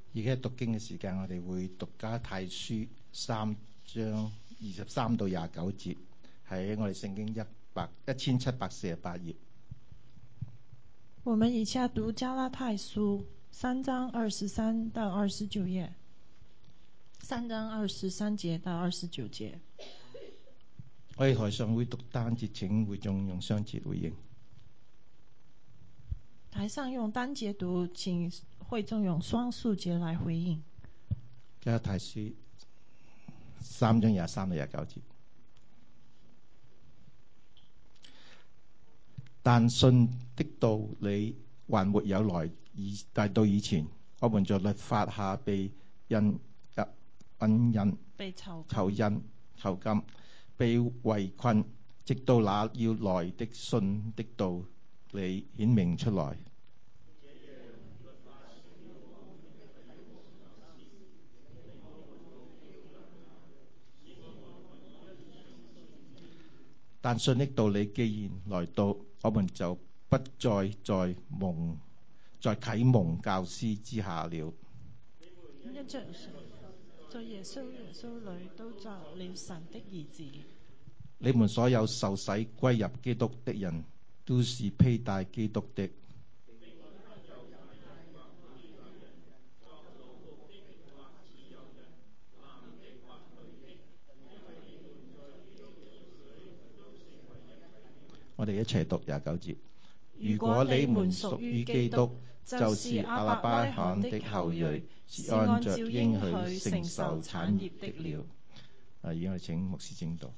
而家讀經嘅時間，我哋會讀加拉太書3章23到29節，喺我哋聖經1748頁。 我們以下讀加拉太書3章23到29頁，3章23節到29節。 我哋台上會讀單節，請會眾用雙節回應。 台上用單節讀，請會眾用雙數節來回應。 加拉太書3章23到29節。但信的道理還沒有來到以前，我們在律法下被囚禁，被圍困，直到那要來的信的道理顯明出來。但信的道理既然來到，我們就不再在啟蒙教師之下了。 在耶穌裏都作了神的兒子。 你們所有受洗歸入基督的人，都是披戴基督的。我哋一齊讀29節。如果你們屬於基督，就是亞伯拉罕的後裔，是按着應許承受產業的了。而家我哋請牧師證道。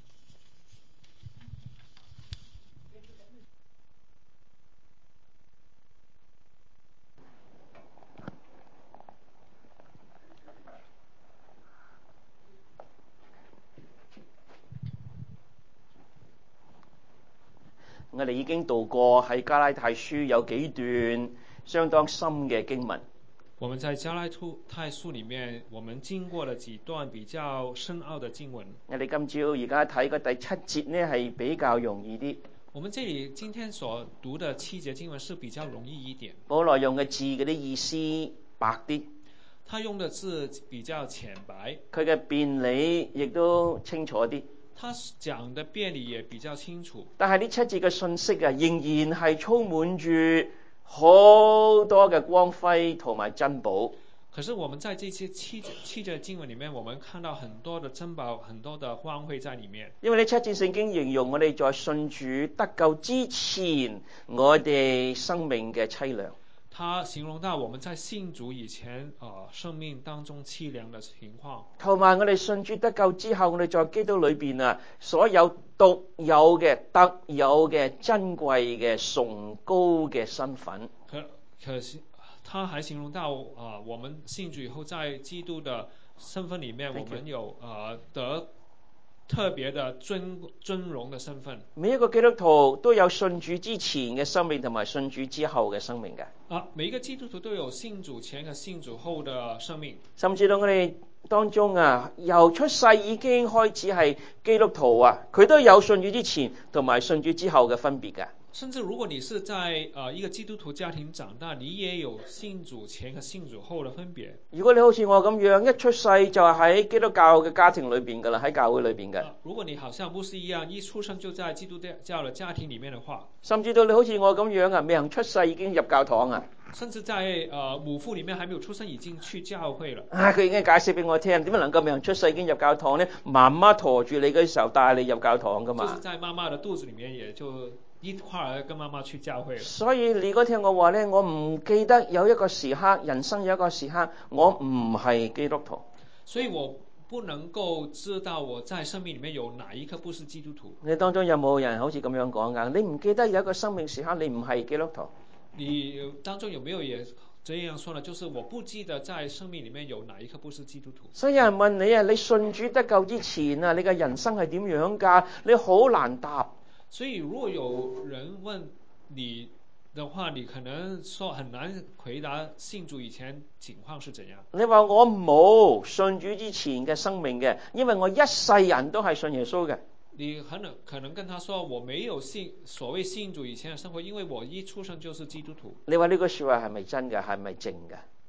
我哋已經讀過喺加拉太書有幾段相當深嘅經文。 我們在加拉太書裡面，我們經過了幾段比較深奧的經文。 我哋今朝而家睇個第7節呢，係比較容易啲。 我們這裡今天所讀的7節經文是比較容易一點。 保羅用嘅字嗰啲意思白啲， 他用的字比較淺白， 佢嘅辯理亦都清楚啲。 他講的辯理也比較清楚。 但係呢7節嘅信息啊，仍然係充滿住好多嘅光輝同埋珍寶。 可是我們在這些七節經文裡面，我們看到很多的珍寶，很多的光輝在裡面。 因為呢7節聖經形容我哋在信主得救之前，我哋生命嘅淒涼。 他形容到我們在信主以前，生命當中淒涼的情況。 同埋我哋信主得救之後，我哋在基督裏邊啊，所有獨有嘅、特有嘅、珍貴嘅、崇高嘅身份。 可是他還形容到我們信主以後，在基督的身份裡面，我們有得特別的尊榮的身份。 每一個基督徒都有信主之前嘅生命同埋信主之後嘅生命嘅。 每一個基督徒都有信主前和信主後的生命。 甚至到我哋當中啊，由出世已經開始係基督徒啊，佢都有信主之前同埋信主之後嘅分別嘅。 甚至如果你是在一個基督徒家庭長大，你也有信主前和信主後的分別。 如果你好似我咁樣，一出世就係喺基督教嘅家庭裏邊噶啦，喺教會裏邊嘅。 如果你好像牧師一樣，一出生就在基督教的家庭裡面的話， 甚至到你好似我咁樣啊，未曾出世已經入教堂啊。 甚至在母腹裡面還沒有出生已經去教會了。 佢已經解釋俾我聽，點解能夠未曾出世已經入教堂呢？媽媽馱住你嗰時候帶你入教堂噶嘛。 就是在媽媽的肚子裡面，也就一塊跟媽媽去教會了。 所以你嗰天我話呢，我唔記得有一個時刻，人生有一個時刻，我唔係基督徒。 所以我不能夠知道我在生命裡面有哪一刻不是基督徒。 你當中有冇人好似咁樣講㗎？你唔記得有一個生命時刻，你唔係基督徒？ 你當中有沒有也這樣說呢？就是我不記得在生命裡面有哪一刻不是基督徒。 所以有人問你啊，你信主得救之前啊，你嘅人生係點樣㗎？你好難答。 所以如果有人問你的話，你可能說很難回答信主以前情況是怎樣。你話我冇信主之前嘅生命嘅，因為我一世人都係信耶穌嘅。 你可能跟他說我沒有所謂信主以前的生活，因為我一出生就是基督徒。 你話呢個說話係咪真嘅？係咪正嘅？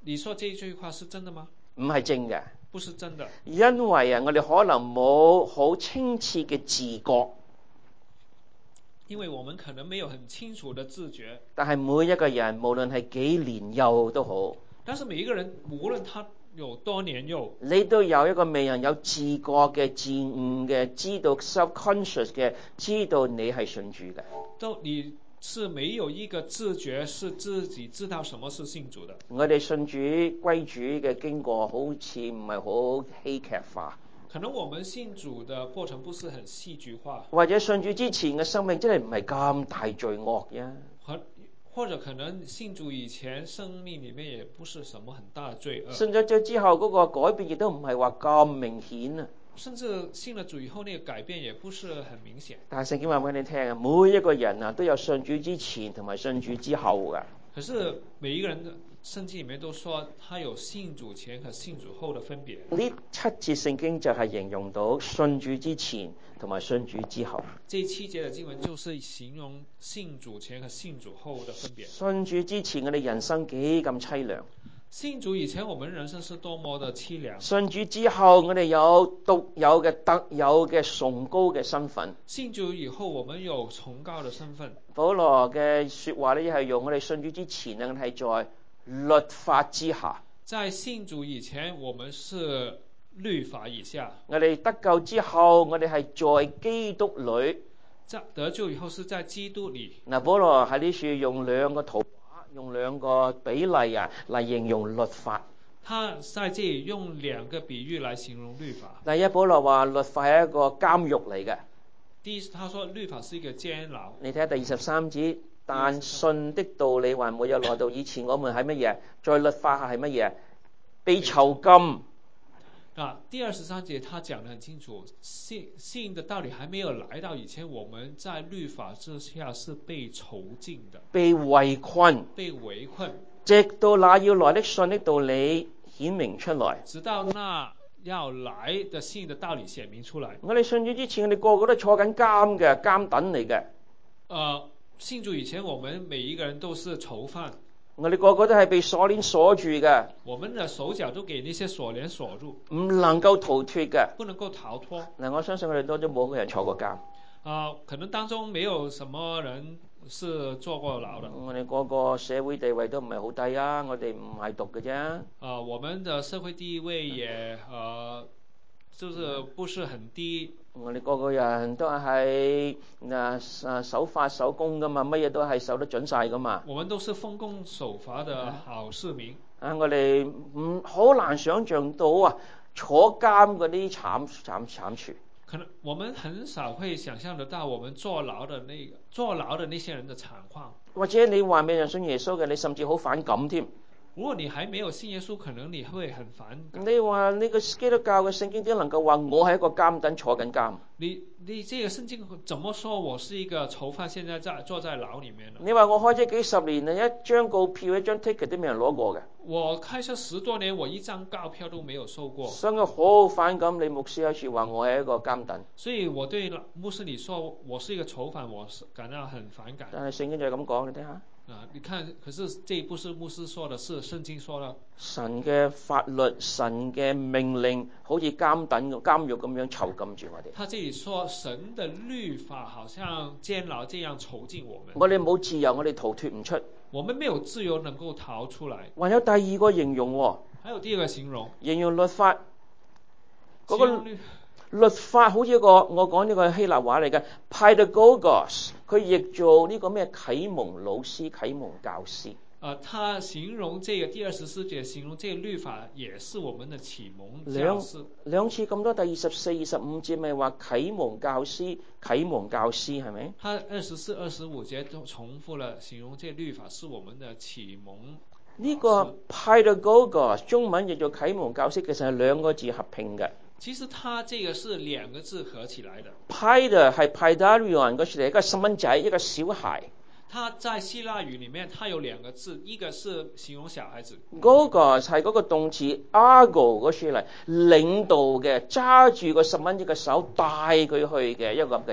你說這句話是真的嗎？ 唔係正嘅， 不是真的， 因為我哋可能冇好清澈嘅自覺。 因為我們可能沒有很清楚的自覺。 但係每一個人無論係幾年幼都好， 但是每一個人無論他有多年幼， 你都有一個未人有自覺嘅自悟嘅，知道 self-conscious 嘅，知道你係信主嘅。 都你是沒有一個自覺，是自己知道什麼是信主的。 我哋信主歸主嘅經過好似唔係好戲劇化， 可能我們信主的過程不是很戲劇化， 或者信主之前嘅生命真係唔係咁大罪惡嘅。 或者可能信主以前生命裡面也不是什麼很大的罪惡。 信咗主之後嗰個改變亦都唔係話咁明顯啊。 甚至信了主以後，那個改變也不是很明顯。 但係聖經話俾你聽啊，每一個人啊都有信主之前同埋信主之後㗎。 可是每一個人的聖經裡面都說，他有信主前和信主後的分別。 呢7節聖經就係形容到信主之前同埋信主之後。 這7節的經文就是形容信主前和信主後的分別。 信主之前我哋人生幾咁淒涼， 信主以前我們人生是多麼的淒涼。 信主之後我哋有獨有嘅特有嘅崇高嘅身份。 信主以後我們有崇高的身份。 保羅嘅說話咧，係用我哋信主之前咧係在律法之下。 在信主以前我們是律法以下。 我哋得救之後我哋係在基督裏。 得救以後是在基督裏。 嗱，保羅喺呢處用兩個圖畫，用兩個比例啊嚟形容律法。 他在這裡用兩個比喻來形容律法。 第一，保羅話律法係一個監獄嚟嘅。 第一，他說律法是一個監牢。 你睇下第23節，但信的道理還沒有來到，以前我們係乜嘢？在律法下係乜嘢？被囚禁。 第23節他講得很清楚，信的道理還沒有來到以前，我們在律法之下是被囚禁的， 被圍困。直到那要來的信的道理顯明出來。 直到那要來的信的道理顯明出來。 我哋信主之前，我哋個個都坐緊監嘅，監躉嚟嘅。 信主以前，我們每一個人都是囚犯。 我哋個個都係被鎖鏈鎖住嘅。 我們的手腳都給那些鎖鏈鎖住， 唔能夠逃脫嘅。 不能夠逃脫。 嗱，我相信我哋當中冇個人坐過監。 可能當中沒有什麼人是坐過牢的。 我哋個個社會地位都唔係好低啊，我哋唔係讀嘅啫。 我們的社會地位也就是不是很低。 我哋個個人都係守法守公噶嘛，乜嘢都係守得準晒噶嘛。 我們都是奉公守法的好市民。 我哋好難想像到啊，坐監嗰啲慘處。 可能我們很少會想象得到我們坐牢的那些人的慘況。 或者你話未人信耶穌嘅，你甚至好反感添。 如果你還沒有信耶穌，可能你會很反感。 你話呢個基督教嘅聖經點能夠話我係一個監躉坐緊監？ 你這個聖經怎麼說我是一個囚犯，現在坐在牢裡面呢？ 你話我開咗幾十年啦，一張告票一張 ticket 都未人攞過嘅。 我開車10多年，我一張告票都沒有收過。 所以我好反感你牧師喺處話我係一個監躉。 所以我對牧師你說我是一個囚犯，我是感到很反感。 但係聖經就係咁講，你聽下。 你看，可是這不是牧師說的，是聖經說的。 神嘅法律、神嘅命令，好似監獄咁樣囚禁住我哋。 他這裡說神的律法好像監牢這樣囚禁我們。 我哋冇自由，我哋逃脫唔出。 我們沒有自由能夠逃出來。 還有第二個形容喎。 還有第二個形容。 形容律法。嗰個律法好似一個，我講呢個希臘話嚟嘅 pedagogos， 佢譯做呢個咩啟蒙老師、啟蒙教師。 他形容這個第24節，形容這個律法也是我們的啟蒙教師。 兩次咁多，第24、25節咪話啟蒙教師係咪？ 他24、25節都重複了，形容這個律法是我們的啟蒙。 呢個 pedagogos 中文譯做啟蒙教師，其實係兩個字合併嘅。 其實他這個是2個字合起來的。 Paider 係 Paidarion 嗰處嚟，一個細蚊仔，一個小孩。 他在希臘語裡面，他有2個字，一個是形容小孩子。 Gogos 係嗰個動詞 argo 嗰處嚟，領導嘅，揸住個細蚊仔嘅手帶佢去嘅一個咁嘅人。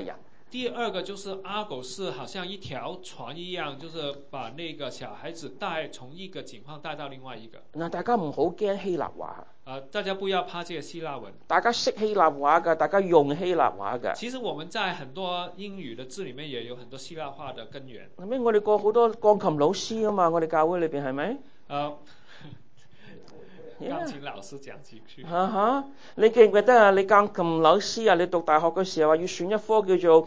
第二个就是阿狗是好像一條船一樣，就是把那個小孩子帶從一個境況帶到另外一個。 嗱，大家唔好驚希臘話。 大家不要怕這個希臘文。 大家識希臘話㗎，大家用希臘話㗎。 其實我們在很多英語的字裡面也有很多希臘話的根源。 係咪？我哋好多鋼琴老師啊嘛，我哋教會裏邊係咪？ 鋼琴老師講幾句。 你記唔記得啊？你鋼琴老師啊，你讀大學嘅時候要選一科叫做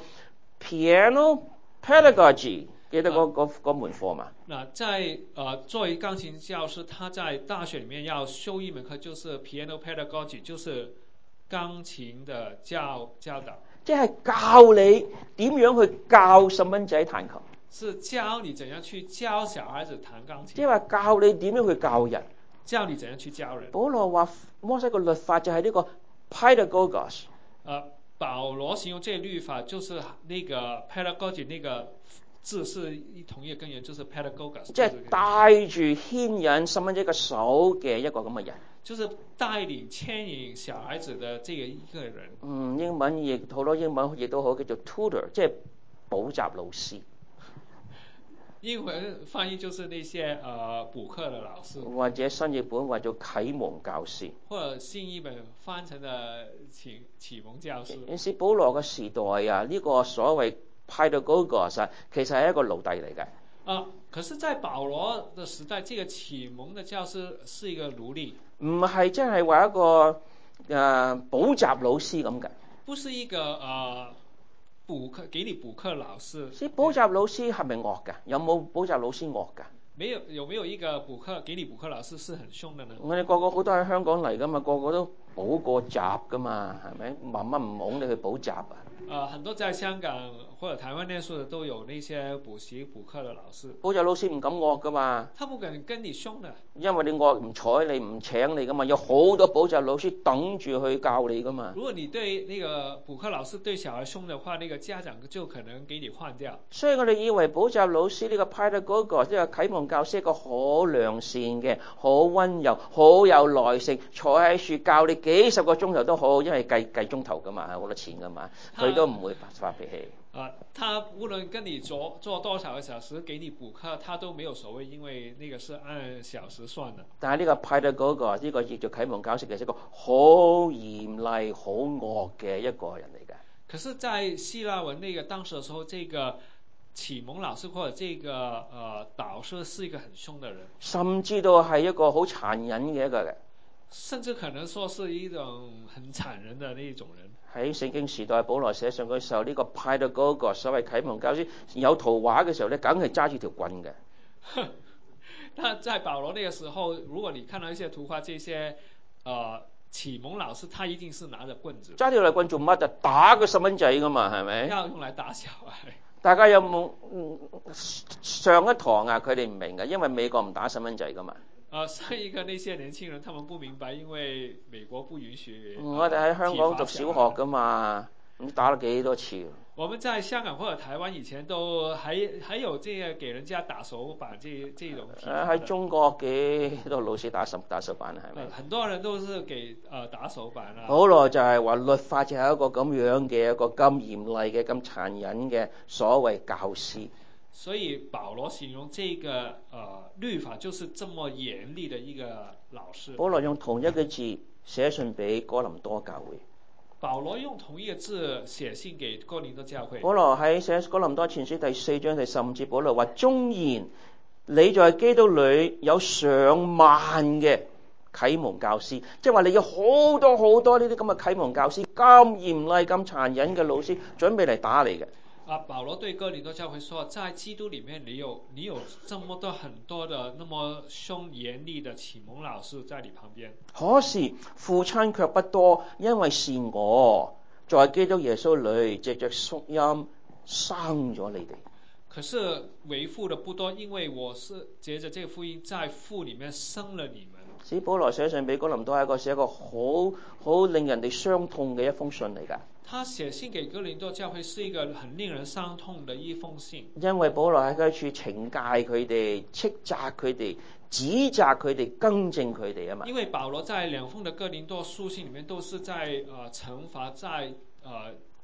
Piano Pedagogy， 記得嗰門課嘛？ 作為鋼琴教師，他在大學裡面要修一門課，就是 Piano Pedagogy， 就是鋼琴的教導。 即係教你點樣去教細蚊仔彈琴。 是教你怎樣去教小孩子彈鋼琴。 即係話教你點樣去教人。 教你怎樣去教人。 保羅話摩西個律法就係呢個 Pedagogos。 保羅形容這個律法就是那個 pedagogy 那個字是同一個根源，就是 pedagogos。即係帶住牽引細蚊仔嘅手嘅一個咁嘅人。 就是帶領牽引小孩子的這個一個人。 英文亦好多英文亦都好叫做 tutor， 即係補習老師。 英文翻譯就是那些補課的老師， 或者新譯本話做啟蒙教師， 或者新譯本翻成的啟蒙教師。 有時保羅嘅時代啊，呢個所謂 Pedagogos 其實係一個奴隸嚟嘅。 可是在保羅的時代，這個啟蒙的教師是一個奴隸， 唔係真係話一個補習老師咁嘅。 不是一個給你補課老師。 所以補習老師係咪惡㗎？有冇補習老師惡㗎？ 有沒有一個給你補課老師是很兇的呢？ 我哋個個好多喺香港嚟㗎嘛，個個都補過習㗎嘛，係咪？媽媽唔哄你去補習啊？ 很多在香港或者台灣念書的都有那些補課的老師。 補習老師唔敢惡㗎嘛？ 他不敢跟你兇的。因為你惡唔睬你唔請你㗎嘛，有好多補習老師等住去教你㗎嘛。 如果你對那個補課老師對小孩兇的話，那個家長就可能給你換掉。 所以我哋以為補習老師呢個 Pedagogo 即係啟蒙教師一個好良善嘅、好溫柔、好有耐性，坐喺樹教你幾十個鐘頭都好，因為計鐘頭㗎嘛，好多錢㗎嘛，佢都唔會發脾氣。 他無論跟你做多少個小時，給你補課，他都沒有所謂，因為那個是按小時算的。 但係呢個 Pedagogo 呢個叫做啟蒙教師，其實一個好嚴厲、好惡嘅一個人嚟嘅。 可是，在希臘文那個當時的時候，這個啟蒙老師或者這個導師是一個很兇的人， 甚至都係一個好殘忍嘅一個嘅。 甚至可能說是一種很殘忍的那種人。 喺聖經時代，保羅寫上嘅時候，呢個 Pedagogo 所謂啟蒙教師有圖畫嘅時候咧，梗係揸住條棍嘅。 那在保羅那個時候，如果你看到一些圖畫，這些啟蒙老師，他一定是拿着棍子。 揸條棍做乜？就打個細蚊仔噶嘛，係咪？ 要用來打小孩。 大家有冇上一堂啊？佢哋唔明嘅，因為美國唔打細蚊仔噶嘛。 上一個那些年輕人，他們不明白，因為美國不允許。 我哋喺香港讀小學噶嘛，唔知打咗幾多次。 我們在香港或者台灣以前都還有這個給人家打手板這種。 喺中國幾多老師打手板係咪？ 很多人都是給打手板啦。 好耐就係話律法就係一個咁樣嘅一個咁嚴厲嘅咁殘忍嘅所謂教師。 所以保羅形容這個律法就是這麼嚴厲的一個老師。 保羅用同一個字寫信俾哥林多教會。 保羅用同一個字寫信給哥林多教會。 保羅喺寫哥林多前書第4章第15節，保羅話：縱然你在基督裏有上萬嘅啟蒙教師，即係話你有好多好多呢啲咁嘅啟蒙教師，咁嚴厲咁殘忍嘅老師，準備嚟打你嘅。 保羅對哥林多教會說，在基督裏面你有這麼多很多的那麼兇嚴厲的啟蒙老師在你旁邊， 可是父親卻不多，因為是我在基督耶穌裏藉着福音生咗你哋。 可是為父的不多，因為我是藉着這個福音在父裏面生了你們。 使保羅寫信俾哥林多係一個好令人哋傷痛嘅一封信嚟㗎。 他寫信給哥林多教會是一個很令人傷痛的一封信， 因為保羅喺嗰處懲戒佢哋、斥責佢哋、指責佢哋、更正佢哋啊嘛。 因為保羅在兩封的哥林多書信裡面都是在懲罰、在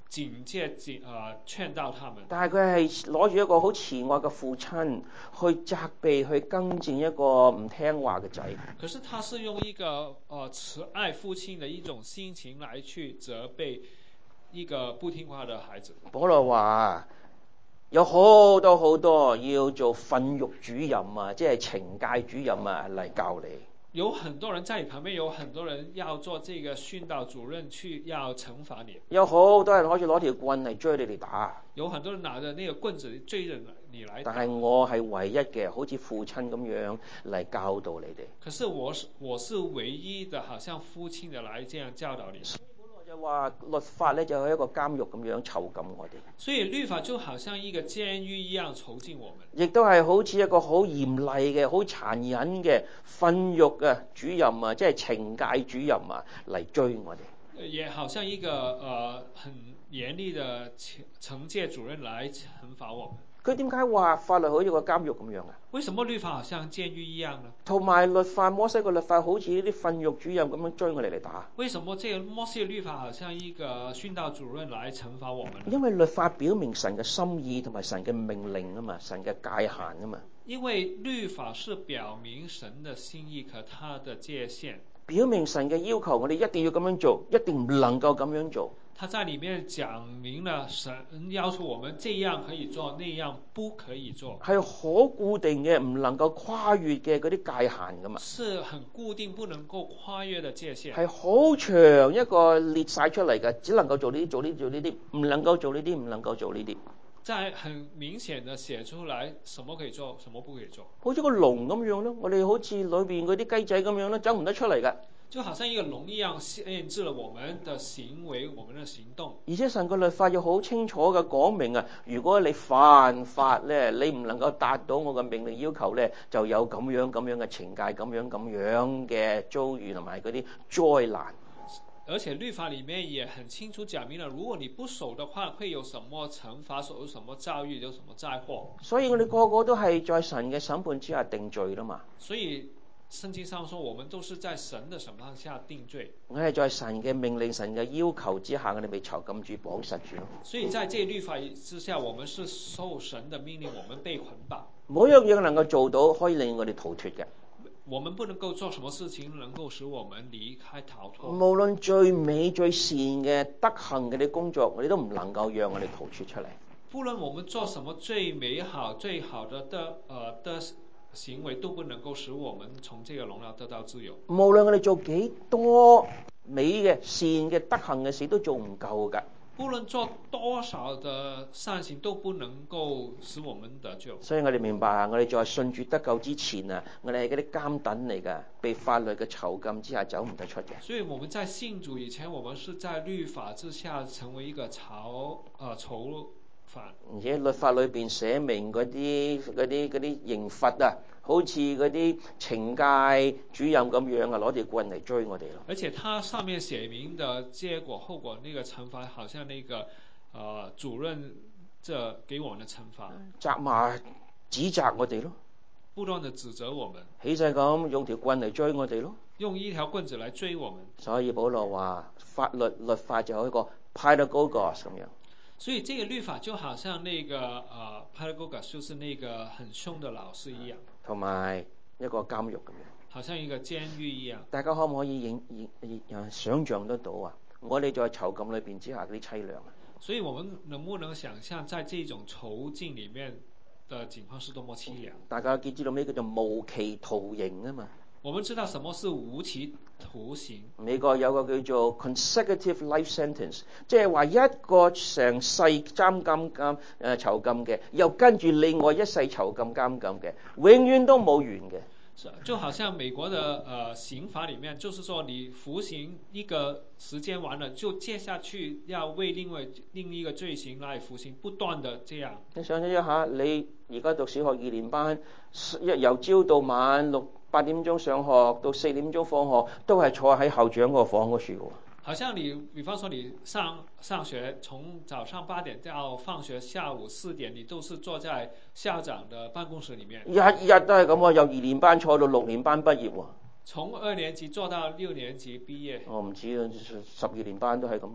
警戒勸導他們。 但係佢係攞住一個好慈愛嘅父親去責備、去更正一個唔聽話嘅仔。 可是他是用一個慈愛父親的一種心情來去責備一個不聽話的孩子。 保羅話有好多要做訓育主任啊，即係懲戒主任啊嚟教你。 有很多人在你旁邊，有很多人要做這個訓導主任去要懲罰你。 有好多人可以攞條棍嚟追你哋打。 有很多人拿着那個棍子追着你來打。 但係我係唯一嘅，好似父親咁樣嚟教導你哋。 可是我是唯一的，好像父親的來這樣教導你。 就話律法咧就係一個監獄咁樣囚禁我哋。 所以律法就好像一個監獄一樣囚禁我們。 亦都係好似一個好嚴厲嘅、好殘忍嘅訓育嘅主任啊，即係懲戒主任啊嚟追我哋。 也好像一個很嚴厲的懲戒主任來懲罰我們。 佢點解話法律好似個監獄咁樣啊？ 為什麼律法好像監獄一樣呢？ 同埋律法，摩西個律法好似呢啲訓育主任咁樣追我哋嚟打。 為什麼這個摩西律法好像一個訓導主任來懲罰我們呢？ 因為律法表明神嘅心意同埋神嘅命令啊嘛，神嘅界限啊嘛。 因為律法是表明神的心意和他的界限， 表明神嘅要求，我哋一定要咁樣做，一定唔能夠咁樣做。 他在裏面講明了神要求我們這樣可以做，那樣不可以做， 係好固定嘅，唔能夠跨越嘅嗰啲界限噶嘛。 是很固定不能夠跨越的界限， 係好長一個列晒出嚟嘅，只能夠做呢啲，做呢啲，做呢啲，唔能夠做呢啲，唔能夠做呢啲。 在很明顯的寫出來，什麼可以做，什麼不可以做。 好似個籠咁樣咯，我哋好似裏邊嗰啲雞仔咁樣咯，走唔得出嚟噶。 就好像一個籠一樣，限制了我們的行為，我們的行動。 而且神個律法要好清楚嘅講明啊，如果你犯法咧，你唔能夠達到我嘅命令要求咧，就有咁樣嘅懲戒，咁樣嘅遭遇同埋嗰啲災難。 而且律法裡面也很清楚講明了，如果你不守的話，會有什麼懲罰，有什麼遭遇，有什麼災禍。 所以我哋個個都係在神嘅審判之下定罪啦嘛。 所以聖經上說，我們都是在神的審判下定罪。 我係在神嘅命令、神嘅要求之下，我哋被囚禁住、綁實住咯。 所以在這律法之下，我們是受神的命令，我們被捆綁。 冇一樣嘢能夠做到可以令我哋逃脫嘅。 我們不能夠做什麼事情能夠使我們離開逃脫。 無論最美最善嘅德行嘅啲工作，我哋都唔能夠讓我哋逃脫出嚟。 不論我們做什麼最美好、最好的行為，都不能夠使我們從這個榮耀得到自由。 無論我哋做幾多美嘅善嘅德行嘅事，都做唔夠㗎。 不論做多少的善行，都不能夠使我們得救。 所以我哋明白啊，我哋在信主得救之前啊，我哋係嗰啲監躉嚟㗎，被法律嘅囚禁之下走唔得出嘅。 所以我們在信主以前，我們是在律法之下成為一個囚犯。 而且律法裏邊寫明嗰啲刑罰啊，好似嗰啲懲戒主任咁樣啊，攞條棍嚟追我哋咯。 而且它上面寫明的結果後果，那個懲罰好像那個主任這給我們的懲罰， 責罵指責我哋咯， 不斷的指責我們， 起勢咁用條棍嚟追我哋咯， 用一條棍子來追我們。 所以保羅話律法就係一個 pedagogos 咁樣。 所以這個律法就好像那個pedagogos 就是那個很兇的老師一樣， 同埋一個監獄咁樣， 好像一個監獄一樣。 大家可唔可以想像得到啊？我哋在囚禁裏邊之下嗰啲淒涼啊！ 所以我們能不能想象在這種囚禁裡面的情況是多麼淒涼？ 大家知道咩叫做無期徒刑啊嘛？ 我們知道什麼是無期徒刑。 美國有個叫做 consecutive life sentence， 即係話一個成世囚禁嘅，又跟住另外一世囚禁監禁嘅，永遠都冇完嘅。 就好像美國的刑法裡面，就是說你服刑一個時間完了，就接下去要為另一個罪行來服刑，不斷的這樣。 你想象一下，你而家讀小學2年班，由朝到晚8點鐘上學到4點鐘放學，都係坐喺校長個房嗰處喎。 好像比方說你上學，從早上8點到放學下午4點，你都是坐在校長的辦公室裡面。 日日都係咁喎，由2年班坐到6年班畢業喎。 從2年級坐到6年級畢業。 我唔知啊，12年班都係咁咯。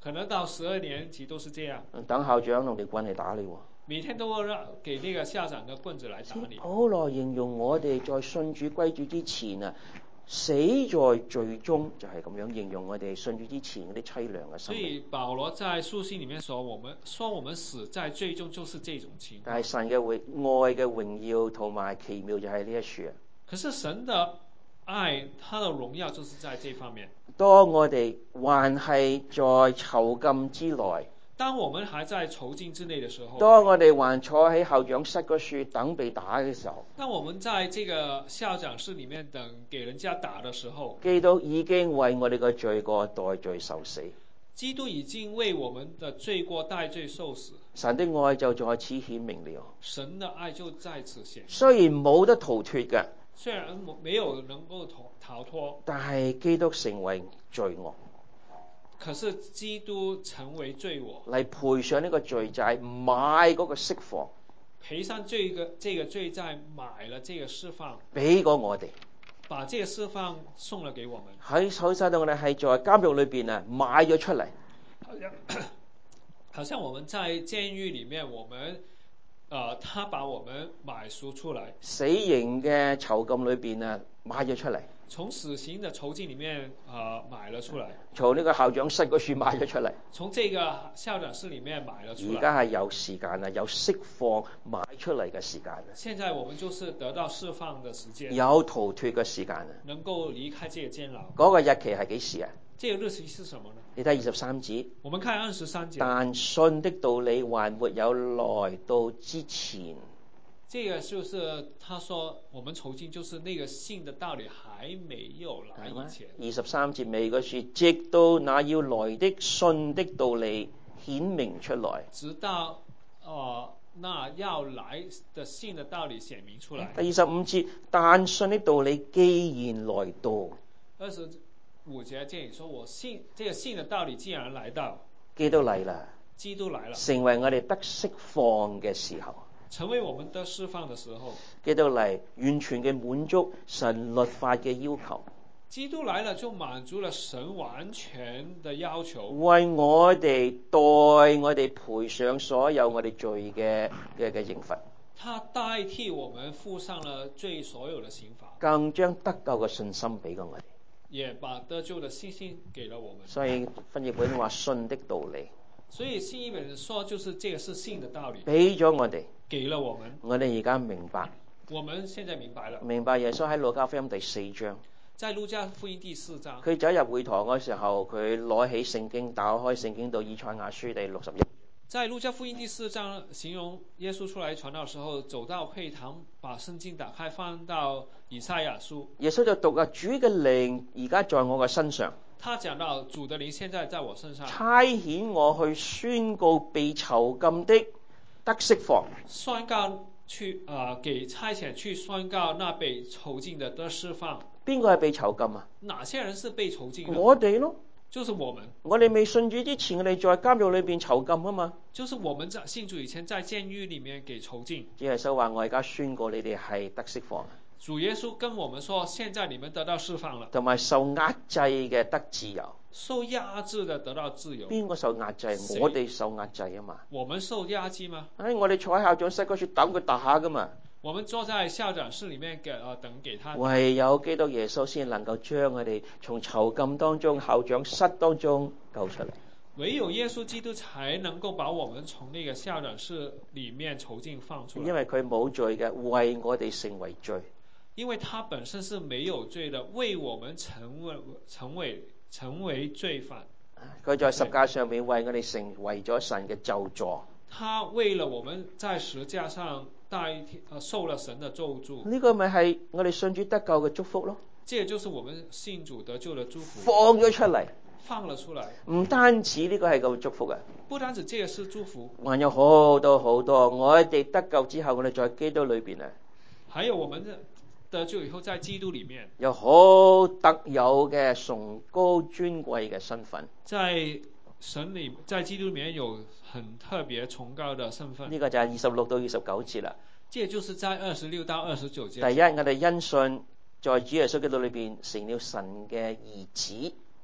可能到12年級都是这样， 等校長用條棍嚟打你喎。 每天都讓給那個校長的棍子來打你。 保羅形容我哋在信主歸主之前啊，死在罪中，就係咁樣形容我哋信主之前嗰啲凄涼嘅生所命。 以保羅在書信裏面說我們死在罪中就是這種情況。 但係神嘅愛嘅榮耀同埋奇妙就係呢一處啊。 可是神的愛，他的榮耀就是在這方面。 當我哋還係在囚禁之內， 當我們還在囚禁之內的時候， 當我哋還坐喺校長室嗰處等被打嘅時候， 當我們在這個校長室裏面等給人家打的時候， 基督已經為我哋嘅罪過代罪受死。 基督已經為我們的罪過代罪受死。 神的愛就在此顯明了。 神的愛就在此顯明。 雖然冇得逃脫嘅， 雖然沒有能夠逃脫， 但係基督成為罪惡， 可是基督成為罪惡， 嚟賠上呢個罪債，買嗰個釋放， 賠上這個罪債，買了這個釋放， 俾過我哋， 把這個釋放送了給我們。 喺手使到我哋係在監獄裏邊啊買咗出嚟， 好像我們在監獄裏面，我們他把我們買贖出來， 死刑嘅囚禁裏邊啊買咗出嚟， 從死刑的囚禁裏面買了出來， 從呢個校長室嗰處買咗出嚟。 從這個校長室裏面買了出來。 而家係有時間啊，有釋放買出嚟嘅時間啊， 現在我們就是得到釋放的時間， 有逃脫嘅時間啊。 能夠離開這個監牢。 嗰個日期係幾時啊？ 這個日期是什麼呢？ 你睇23節。 我們看23節。 但信的道理還沒有來到之前， 這個就是他說我們囚禁就是那個信的道理還沒有來以前。 23節尾嗰處，直到那要來的信的道理顯明出來， 直到那要來的信的道理顯明出來。 第25節，但信的道理既然來到 25節這裡說我信這個信的道理既然來到， 基督嚟啦， 基督來了， 成為我哋得釋放嘅時候， 成為我們得釋放的時候， 基督嚟完全嘅滿足神律法嘅要求， 基督來了就滿足了神完全的要求， 為我哋代我哋賠上所有我哋罪嘅刑罰， 他代替我們付上了罪所有的刑罰， 更將得救嘅信心俾過我哋。 也把得救的信心給了我們。 所以翻譯本話信的道理， 所以新譯本說就是這個是信的道理， 俾咗我哋， 給了我們。 我哋而家明白， 我們現在明白了。 明白耶穌喺路加福音第4章， 在路加福音第4章， 佢走入會堂嗰時候，佢攞起聖經，打開聖經到以賽亞書第61。 在路加福音第4章形容耶穌出來傳道的時候，走到會堂，把聖經打開，翻到以賽亞書。 耶穌就讀啊，主嘅靈而家在我嘅身上。 他講到主的靈現在在我身上， 差遣我去宣告被囚禁的得釋放。 宣告去給差遣去宣告那被囚禁的得釋放。 邊個係被囚禁啊？ 哪些人是被囚禁的？ 我哋咯。 就是我們。 我哋未信主之前，我哋在監獄裏邊囚禁啊嘛。 就是我們在信主以前，在監獄裏面給囚禁。 主耶穌話：我而家宣告你哋係得釋放。 主耶穌跟我們說，現在你們得到釋放了。 同埋受壓制嘅得自由。 受壓制的得到自由。 邊個受壓制？我哋受壓制啊嘛。 我們受壓制嗎？ 我哋坐喺校長室嗰處等佢打噶嘛。 我們坐在校長室裏面等給他。 唯有基督耶穌先能夠將我哋從囚禁當中、校長室當中救出嚟。 唯有耶穌基督才能夠把我們從那個校長室裏面囚禁放出來。 因為佢冇罪嘅，為我哋成為罪。 因為他本身是沒有罪的，為我們成為罪犯。 佢在十架上面為我哋成為咗神嘅咒詛。 他為了我們在十架上受了神的咒詛。 呢個咪係我哋信主得救嘅祝福咯。 這就是我們信主得救的祝福。 放咗出嚟。 放了出來。 唔單止呢個係個祝福嘅。 不單止這個是祝福。 還有好多好多，我哋得救之後，我哋在基督裏邊啊。 還有我們得救以後，在基督裏面有好特有嘅崇高尊貴嘅身份。 在神裏，在基督裏面有很特別崇高的身份。 呢個就係26到29節啦。 這就是在26到29節。 第一，我哋因信在主耶穌基督裏邊成了神嘅兒子。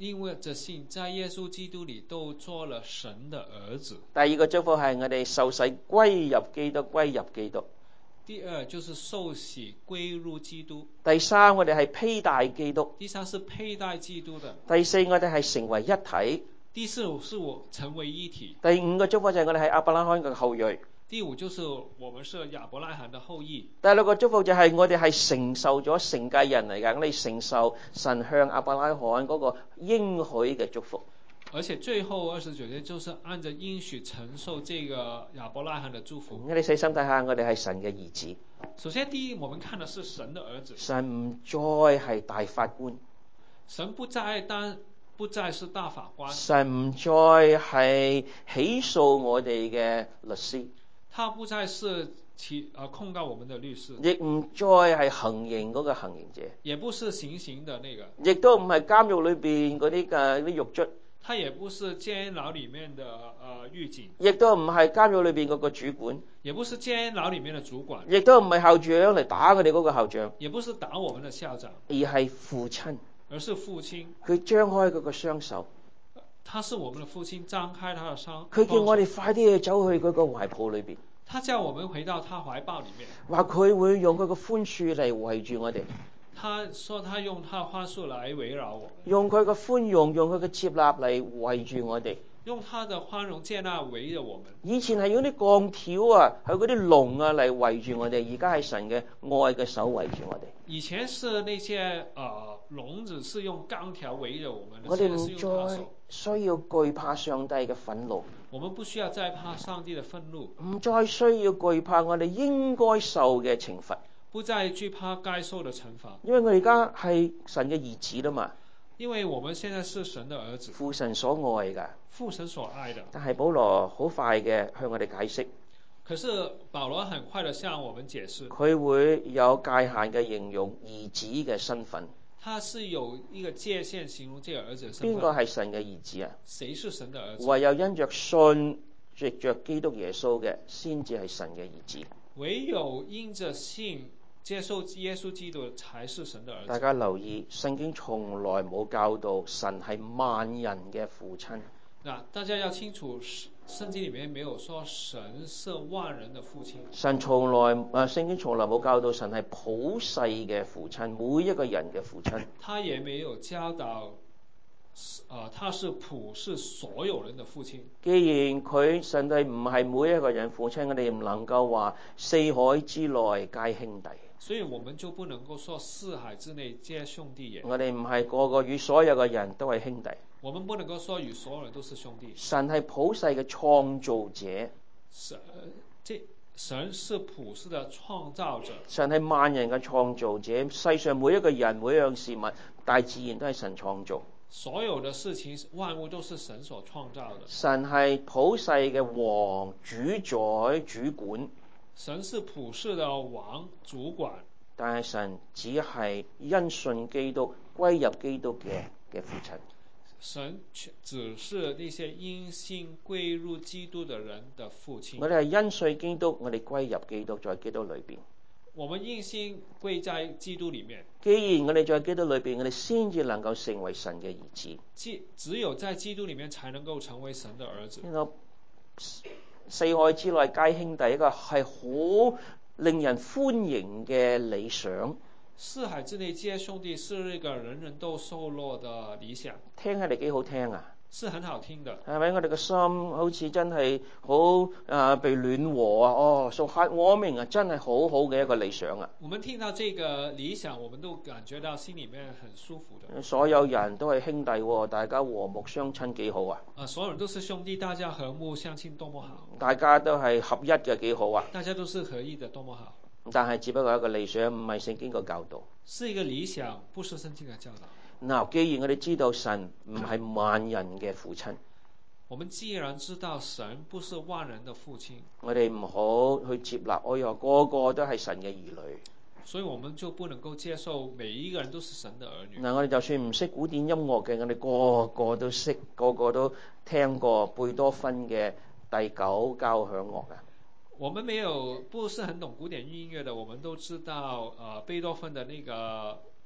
因為這信在耶穌基督裏都做了神的兒子。 第二個祝福係我哋受洗歸入基督，歸入基督。 第二就是受洗歸入基督。 第三，我哋係披戴基督。 第三是佩戴基督的。 第四，我哋係成為一體。 第四是我成為一體。 第五個祝福就係我哋係亞伯拉罕嘅後裔。 第五就是我們是亞伯拉罕的後裔。 第六個祝福就係我哋係承受咗承繼人嚟㗎，我哋承受神向亞伯拉罕嗰個應許嘅祝福。 而且最後29節就是按着應許承受這個亞伯拉罕的祝福。 我哋細心睇下，我哋係神嘅兒子。 首先第一，我們看的是神的兒子。 神唔再係大法官。 神不再是大法官。 神唔再係起訴我哋嘅律師。 他不再是控告我們的律師。 亦唔再係行刑嗰個行刑者。 也不是行刑的那個。 亦都唔係監獄裏邊嗰啲獄卒。 他也不是監牢裏面的獄警。 亦都唔係監獄裏邊嗰個主管。 也不是監牢裏面的主管。 亦都唔係校長嚟打我哋嗰個校長。 也不是打我們的校長。 而係父親。 而是父親。 佢張開嗰個雙手。 他是我們的父親，張開他的雙手。 佢叫我哋快啲去走去嗰個懷抱裏邊。 他叫我們回到他懷抱裏面。 話佢會用佢個寬恕嚟圍住我哋。 他說他用他的寬恕來圍繞我。 用佢個寬容，用佢嘅接納嚟圍住我哋。 用他的寬容接納圍着我們。 以前係用啲鋼條啊，係嗰啲籠啊嚟圍住我哋，而家係神嘅愛嘅手圍住我哋。 以前是那些籠子是用鋼條圍着我們， 我哋唔再需要懼怕上帝嘅憤怒。 我們不需要再怕上帝的憤怒。 唔再需要懼怕我哋應該受嘅懲罰。 不再懼怕該受的懲罰。 因為我哋而家係神嘅兒子啦嘛。 因為我們現在是神的兒子。 父神所愛㗎。 父神所愛的。 但係保羅好快嘅向我哋解釋。 可是保羅很快地向我們解釋。 佢會有界限嘅形容兒子嘅身份。 他是有一個界限形容這個兒子的身份。 邊個係神嘅兒子啊？ 誰是神的兒子？ 唯有因着信藉着基督耶穌嘅，先至係神嘅兒子。 唯有因着信接受耶穌基督才是神的兒子。 大家留意，聖經從來冇教導神係萬人嘅父親。 大家要清楚，聖經裏面沒有說神是萬人的父親。 聖經從來冇教導神係普世嘅父親，每一個人嘅父親。 他也沒有教導，他是普世所有人的父親。 既然上帝唔係每一個人父親，我哋唔能夠話四海之內皆兄弟。 所以我們就不能夠說四海之內皆兄弟也。 我哋唔係個個與所有嘅人都係兄弟。 我們不能夠說與所有人都是兄弟。 神係普世嘅創造者。 神是普世的創造者。 神係萬人嘅創造者，世上每一個人每一樣事物，大自然都係神創造。 所有的事情萬物都是神所創造的。 神係普世嘅王，主宰主管。 神是普世的王主管。 但係神只係因信基督歸入基督嘅父親。 神只是那些因信歸入基督的人的父親。 我哋係因信基督，我哋歸入基督，在基督裏邊。 我們因信歸在基督裏面。 既然我哋在基督裏邊，我哋先至能夠成為神嘅兒子。 只有在基督裏面才能夠成為神的兒子。 四海之內皆兄弟，一個係好令人歡迎嘅理想。 四海之內皆兄弟是一個人人都受落的理想。 聽起嚟幾好聽啊！ 是很好聽的。 係咪？我哋個心好似真係好被暖和啊！哦，so heartwarming啊，真係好好嘅一個理想啊！ 我們聽到這個理想，我們都感覺到心裡面很舒服的。 所有人都係兄弟，大家和睦相親幾好啊！ 所有人都是兄弟，大家和睦相親多麼好！ 大家都係合一嘅幾好啊！ 大家都是合一的多麼好！ 但係只不過係一個理想，唔係聖經嘅教導。 是一個理想，不是聖經嘅教導。 嗱，既然我哋知道神唔係萬人嘅父親， 我們既然知道神不是萬人的父親， 我哋唔好去接納，個個都係神嘅兒女。 所以我們就不能夠接受每一個人都是神的兒女。 嗱，我哋就算唔識古典音樂嘅，我哋個個都識，個個都聽過貝多芬嘅第九交響樂嘅。 我們不是很懂古典音樂的，我們都知道貝多芬的那個